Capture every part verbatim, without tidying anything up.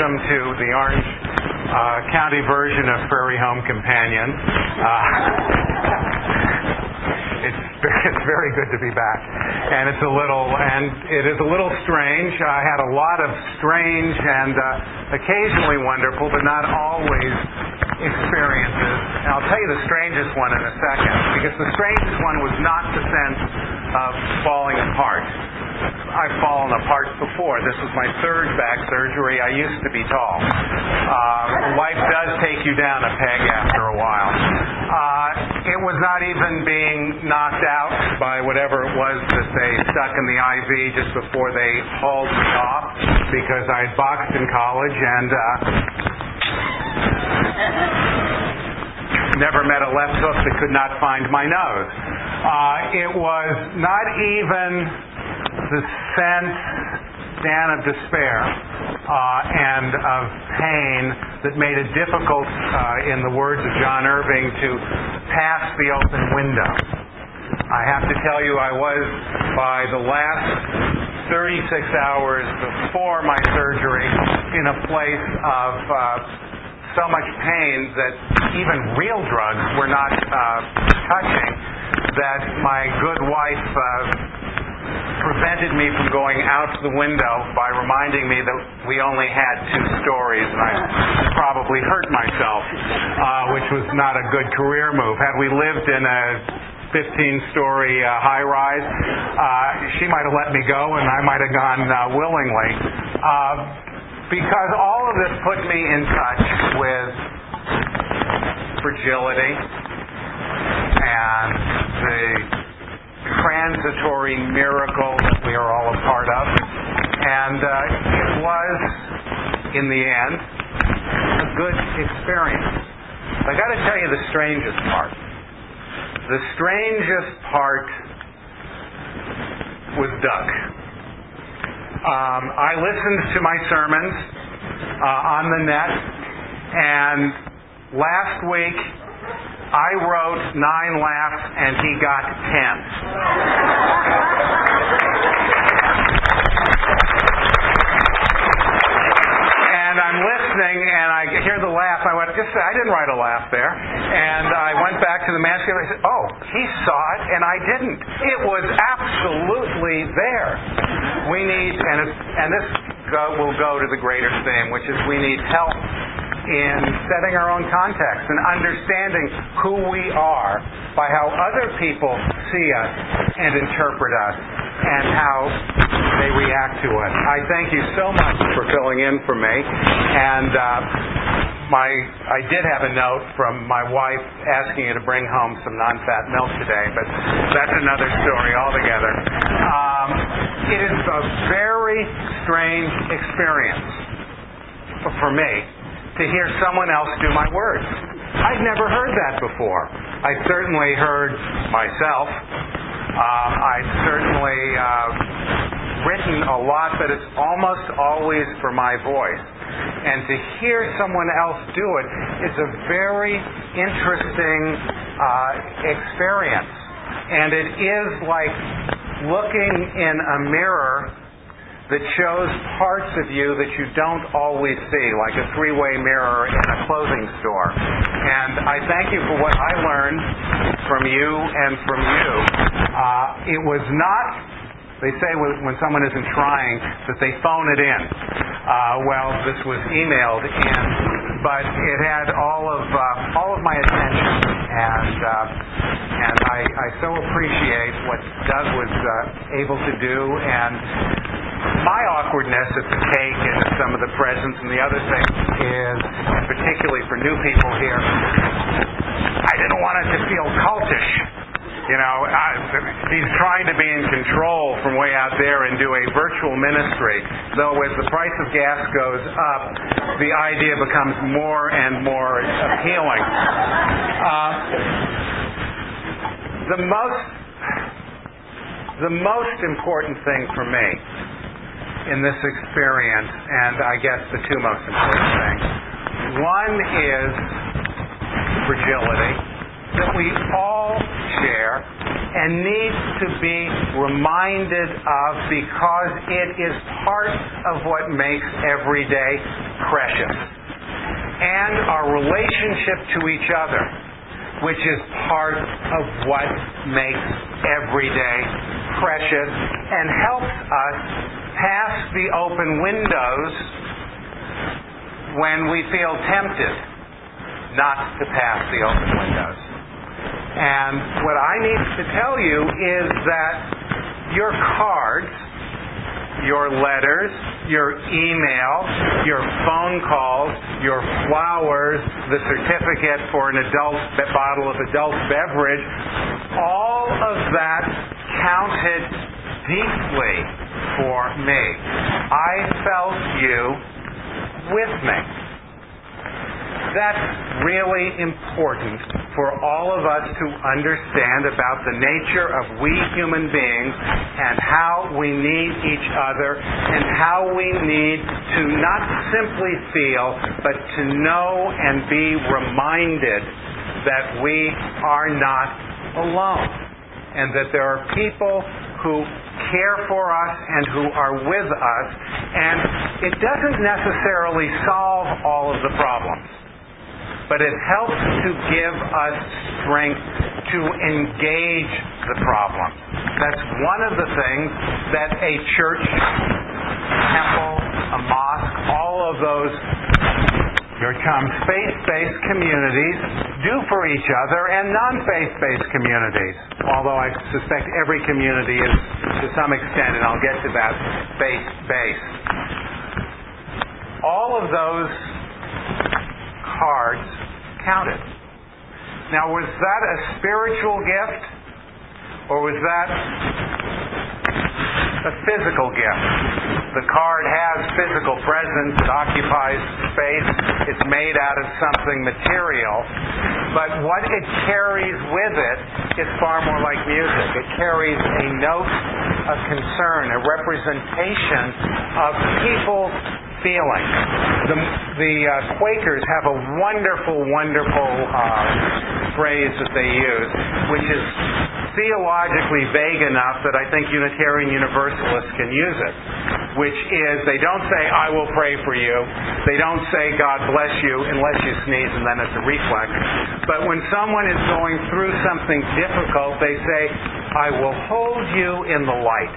welcome to the Orange uh, County version of Prairie Home Companion. Uh, it's it's very good to be back, and it's a little and it is a little strange. I had a lot of strange and uh, occasionally wonderful, but not always, experiences. And I'll tell you the strangest one in a second, because the strangest one was not the sense of falling apart. I've fallen apart before. This was my third back surgery. I used to be tall. Uh, life does take you down a peg after a while. Uh, it was not even being knocked out by whatever it was that they stuck in the I V just before they hauled me off, because I had boxed in college and uh, never met a left hook that could not find my nose. Uh, it was not even the sense, Dan, of despair uh, and of pain that made it difficult, uh, in the words of John Irving, to pass the open window. I have to tell you, I was, by the last thirty-six hours before my surgery, in a place of uh, so much pain that even real drugs were not uh, touching, that my good wife uh, prevented me from going out the window by reminding me that we only had two stories, and I probably hurt myself, uh, which was not a good career move. Had we lived in a fifteen-story uh, high-rise, uh, she might have let me go, and I might have gone uh, willingly. Uh, because all of this put me in touch with fragility and the transitory miracle that we are all a part of. And uh, it was, in the end, a good experience. I got to tell you the strangest part. The strangest part was Doug. Um, I listened to my sermons uh, on the net, and last week I wrote nine laughs and he got ten. And I'm listening and I hear the laugh. I went, just I didn't write a laugh there. And I went back to the manuscript and I said, oh, he saw it and I didn't. It was absolutely there. We need, and, it, and this go, will go to the greater theme, which is we need help in setting our own context and understanding who we are by how other people see us and interpret us and how they react to us. I thank you so much for filling in for me. And uh, my I did have a note from my wife asking you to bring home some non-fat milk today, but that's another story altogether. Um, it is a very strange experience for me to hear someone else do my words. I'd never heard that before. I'd certainly heard myself. Um, I'd certainly uh, written a lot, but it's almost always for my voice. And to hear someone else do it is a very interesting uh, experience. And it is like looking in a mirror that shows parts of you that you don't always see, like a three-way mirror in a clothing store. And I thank you for what I learned from you and from you. Uh, it was not, they say when someone isn't trying, that they phone it in. Uh, well, this was emailed in, but it had all of uh, all of my attention, and uh, and I, I so appreciate what Doug was uh, able to do, and my awkwardness at the cake and at some of the presents and the other things is, and particularly for new people here, I didn't want it to feel cultish. You know, I, he's trying to be in control from way out there and do a virtual ministry. Though as the price of gas goes up, the idea becomes more and more appealing. Uh, the most, the most important thing for me in this experience, and I guess the two most important things, one is fragility that we all share and need to be reminded of, because it is part of what makes every day precious. And our relationship to each other, which is part of what makes every day precious and helps us pass the open windows when we feel tempted not to pass the open windows. And what I need to tell you is that your cards, your letters, your email, your phone calls, your flowers, the certificate for an adult bottle of adult beverage, all of that counted deeply for me. I felt you with me. That's really important for all of us to understand about the nature of we human beings and how we need each other and how we need to not simply feel, but to know and be reminded that we are not alone and that there are people who care for us and who are with us, and it doesn't necessarily solve all of the problems, but it helps to give us strength to engage the problem. That's one of the things that a church, temple, a mosque, all of those, here it comes, faith-based communities do for each other and non-faith-based communities. Although I suspect every community is, to some extent, and I'll get to that, faith-based. All of those cards counted. Now, was that a spiritual gift, or was that a physical gift? The card has physical presence, it occupies space, it's made out of something material, but what it carries with it is far more like music. It carries a note of concern, a representation of people's feeling. The, the uh, Quakers have a wonderful, wonderful uh, phrase that they use, which is theologically vague enough that I think Unitarian Universalists can use it, which is they don't say, I will pray for you. They don't say, God bless you, unless you sneeze and then it's a reflex. But when someone is going through something difficult, they say, I will hold you in the light.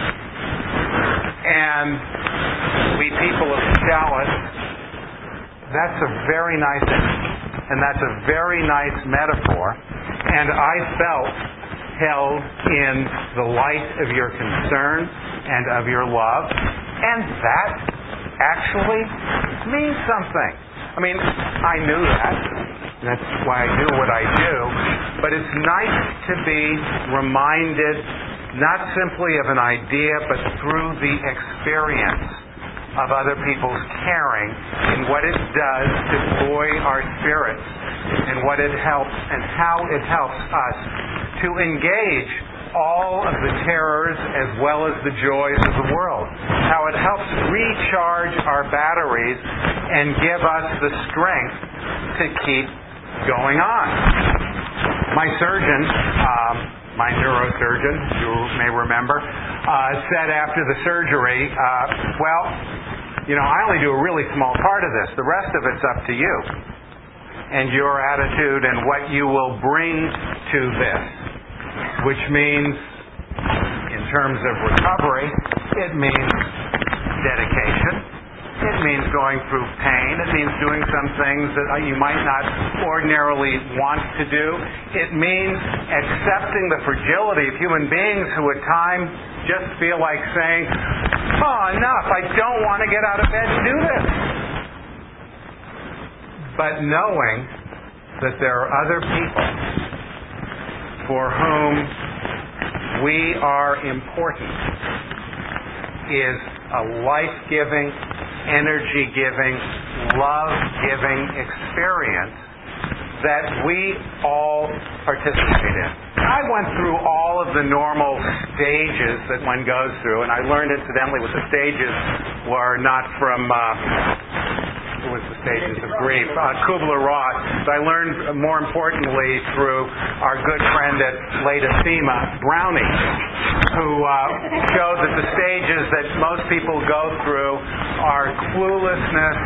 And we people of Dallas, that's a very nice image. And that's a very nice metaphor. And I felt held in the light of your concern and of your love. And that actually means something. I mean, I knew that. That's why I do what I do. But it's nice to be reminded not simply of an idea, but through the experience of other people's caring and what it does to buoy our spirits and what it helps and how it helps us to engage all of the terrors as well as the joys of the world. How it helps recharge our batteries and give us the strength to keep going on. My surgeon, um, my neurosurgeon, you may remember, uh, said after the surgery, uh, well, you know, I only do a really small part of this. The rest of it's up to you and your attitude and what you will bring to this, which means, in terms of recovery, it means dedication. It means going through pain. It means doing some things that you might not ordinarily want to do. It means accepting the fragility of human beings who at times just feel like saying, oh, enough, I don't want to get out of bed to do this. But knowing that there are other people for whom we are important is a life-giving, energy-giving, love-giving experience that we all participate in. I went through all of the normal stages that one goes through, and I learned incidentally what the stages were not from uh, what was the stages of grief, uh, Kubler-Ross. But I learned more importantly through our good friend at Leda Sema, Browning, who uh, showed that the stages that most people go through are cluelessness,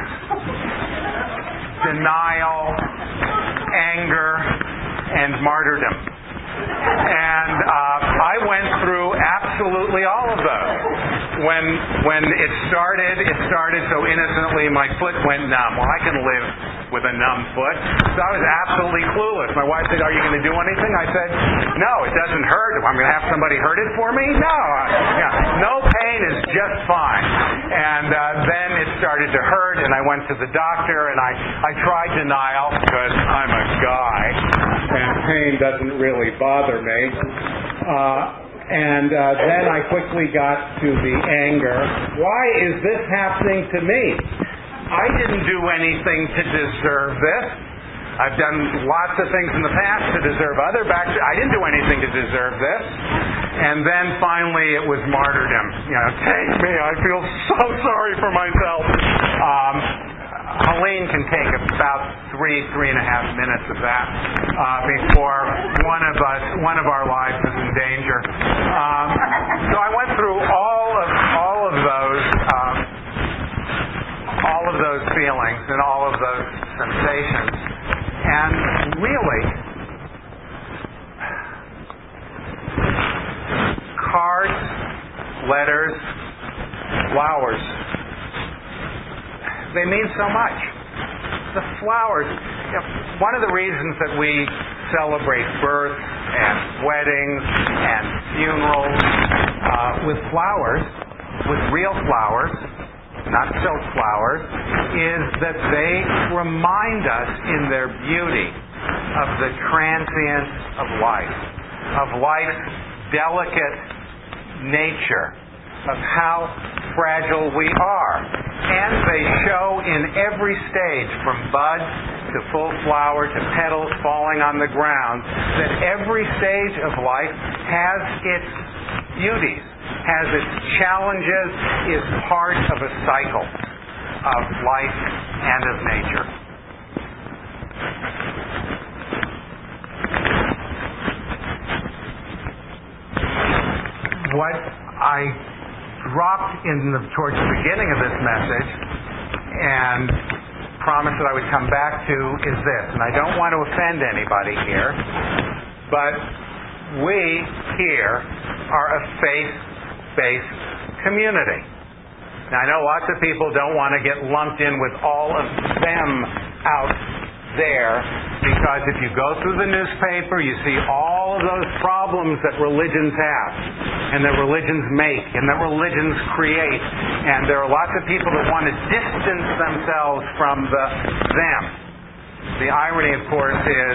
denial, anger, and martyrdom. And uh, I went through absolutely all of those. When when it started, it started so innocently, my foot went numb. Well, I can live with a numb foot. So I was absolutely clueless. My wife said, "Are you going to do anything?" I said, "No, it doesn't hurt. I'm going to have somebody hurt it for me? No. I, yeah, no pain is just fine." And uh, then it started to hurt, and I went to the doctor, and I, I tried denial because I'm a guy, and pain doesn't really bother me. Uh, And uh, then I quickly got to the anger. Why is this happening to me? I didn't do anything to deserve this. I've done lots of things in the past to deserve other back. I didn't do anything to deserve this. And then finally it was martyrdom. You know, take me. I feel so sorry for myself. Um, Helene can take about three, three and a half minutes of that uh, before one of us, one of our lives is in danger. Um, so I went through all of all of those, um, all of those feelings and all of those sensations, and really, cards, letters, flowers. They mean so much. The flowers, you know, one of the reasons that we celebrate births and weddings and funerals uh, with flowers, with real flowers, not silk flowers, is that they remind us in their beauty of the transience of life, of life's delicate nature, of how fragile we are. And they show in every stage, from bud to full flower to petals falling on the ground, that every stage of life has its beauties, has its challenges, is part of a cycle of life and of nature. What I dropped in the, towards the beginning of this message and promised that I would come back to is this, and I don't want to offend anybody here, but we here are a faith-based community. Now I know lots of people don't want to get lumped in with all of them out there, because if you go through the newspaper, you see all of those problems that religions have, and that religions make, and that religions create, and there are lots of people that want to distance themselves from the them. The irony, of course, is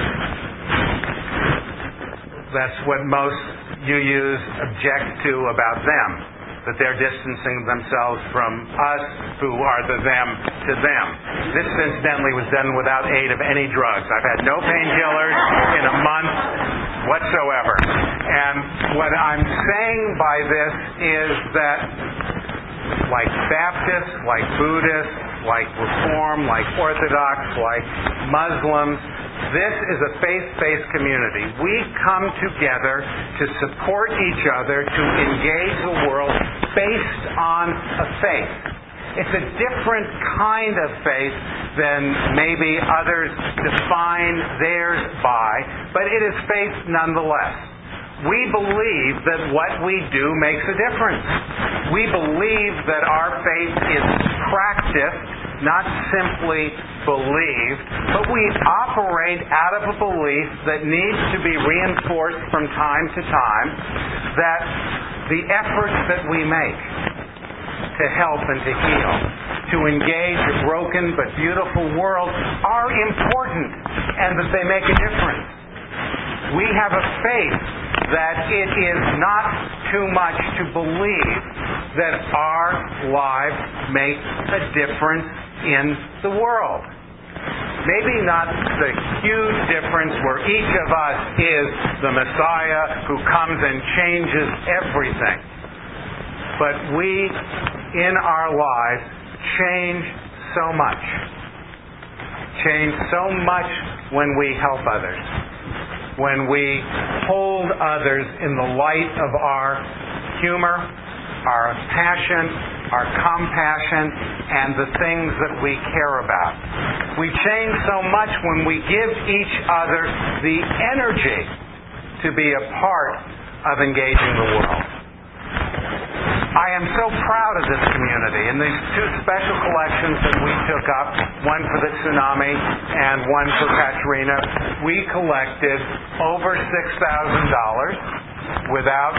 that's what most U Us object to about them, that they're distancing themselves from us who are the them to them. This, incidentally, was done without aid of any drugs. I've had no painkillers in a month whatsoever. And what I'm saying by this is that, like Baptists, like Buddhists, like Reform, like Orthodox, like Muslims, this is a faith-based community. We come together to support each other, to engage the world based on a faith. It's a different kind of faith than maybe others define theirs by, but it is faith nonetheless. We believe that what we do makes a difference. We believe that our faith is practiced, not simply believed, but we operate out of a belief that needs to be reinforced from time to time, that the efforts that we make to help and to heal, to engage a broken but beautiful world, are important, and that they make a difference. We have a faith that it is not too much to believe that our lives make a difference in the world. Maybe not the huge difference where each of us is the Messiah who comes and changes everything. But we, in our lives, change so much. Change so much when we help others. When we hold others in the light of our humor, our passion, our compassion, and the things that we care about. We change so much when we give each other the energy to be a part of engaging the world. I am so proud of this community. In these two special collections that we took up, one for the tsunami and one for Katrina, we collected over six thousand dollars without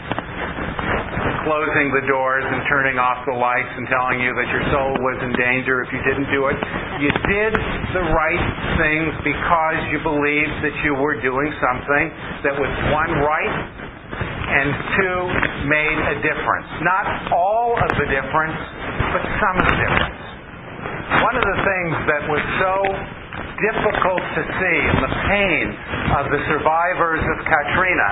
closing the doors and turning off the lights and telling you that your soul was in danger if you didn't do it. You did the right things because you believed that you were doing something that was, one, right, and two, made a difference. Not all of the difference, but some of the difference. One of the things that was so difficult to see in the pain of the survivors of Katrina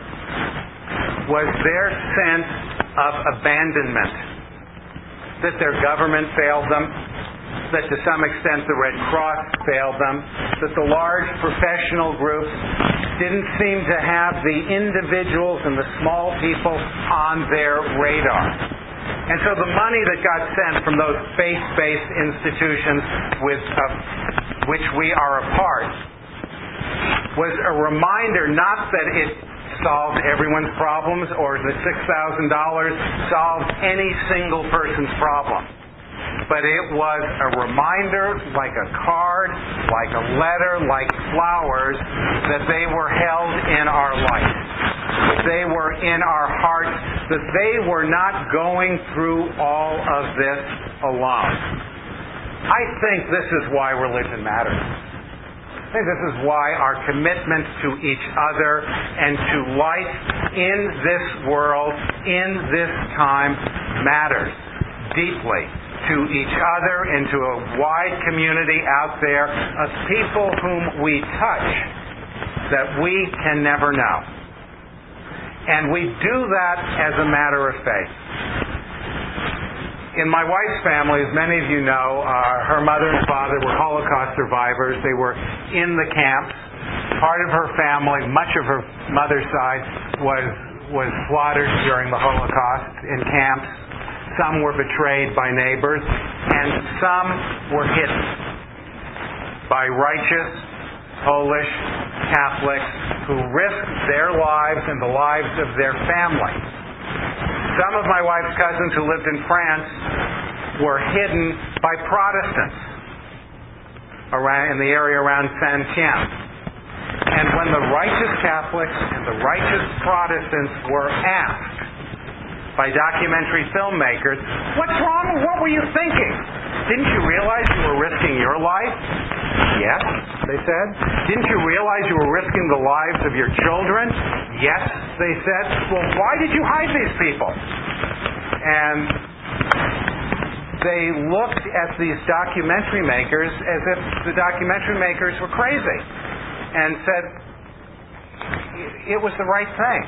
was their sense of abandonment. That their government failed them, that to some extent the Red Cross failed them, that the large professional groups didn't seem to have the individuals and the small people on their radar. And so the money that got sent from those faith-based institutions with uh, which we are a part was a reminder not that it solved everyone's problems or that six thousand dollars solved any single person's problem. But it was a reminder, like a card, like a letter, like flowers, that they were held in our light, that they were in our hearts, that they were not going through all of this alone. I think this is why religion matters. I think this is why our commitment to each other and to life in this world, in this time, matters deeply to each other and to a wide community out there of people whom we touch that we can never know. And we do that as a matter of faith. In my wife's family, as many of you know, uh, her mother and father were Holocaust survivors. They were in the camps. Part of her family, much of her mother's side, was was slaughtered during the Holocaust in camps. Some were betrayed by neighbors, and some were hidden by righteous Polish Catholics who risked their lives and the lives of their family. Some of my wife's cousins who lived in France were hidden by Protestants around, in the area around Saint-Ouen. And when the righteous Catholics and the righteous Protestants were asked by documentary filmmakers, "What's wrong? What were you thinking? Didn't you realize you were risking your life?" "Yes," they said. "Didn't you realize you were risking the lives of your children?" "Yes," they said. "Well, why did you hide these people?" And they looked at these documentary makers as if the documentary makers were crazy and said, it was the right thing.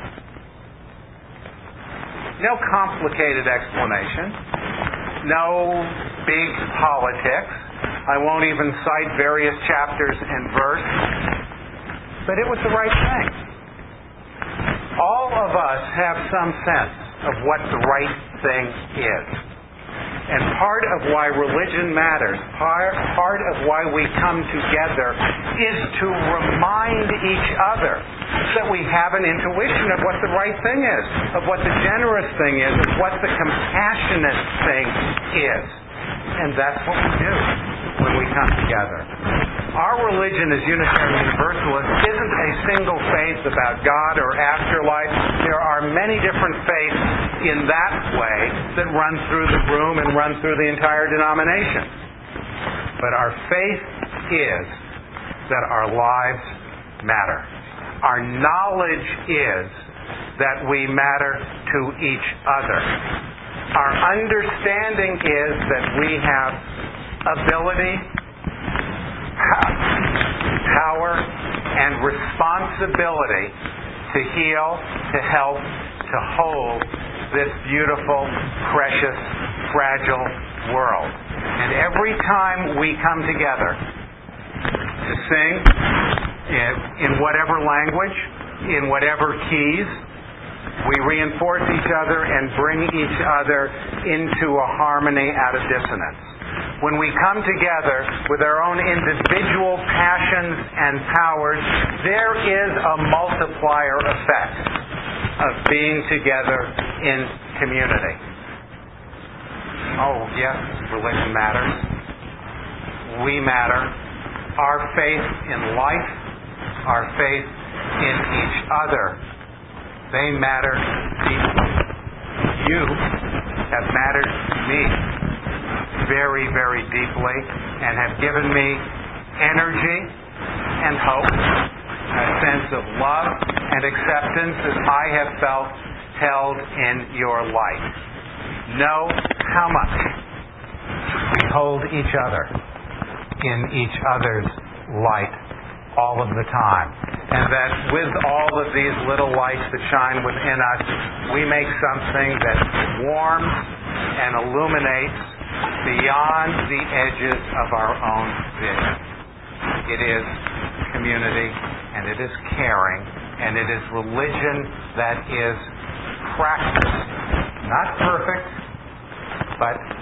No complicated explanation. No big politics. I won't even cite various chapters and verse. But it was the right thing. All of us have some sense of what the right thing is. And part of why religion matters, part, part of why we come together, is to remind each other that we have an intuition of what the right thing is, of what the generous thing is, of what the compassionate thing is. And that's what we do when we come together. Our religion as Unitarian Universalists isn't a single faith about God or afterlife. There are many different faiths in that way that run through the room and run through the entire denomination. But our faith is that our lives matter. Our knowledge is that we matter to each other. Our understanding is that we have ability, power, and responsibility to heal, to help, to hold this beautiful, precious, fragile world. And every time we come together to sing in, in whatever language, in whatever keys, We reinforce each other and bring each other into a harmony out of dissonance. When we come together with our own individual passions and powers, there is a multiplier effect of being together in community. Oh, yes, religion matters. We matter. Our faith in life, our faith in each other, they matter deeply. You have mattered to me very, very deeply and have given me energy and hope, a sense of love and acceptance that I have felt held in your life. Know how much we hold each other in each other's light all of the time. And that with all of these little lights that shine within us, we make something that warms and illuminates beyond the edges of our own vision. It is community, and it is caring, and it is religion that is practiced. Not perfect, but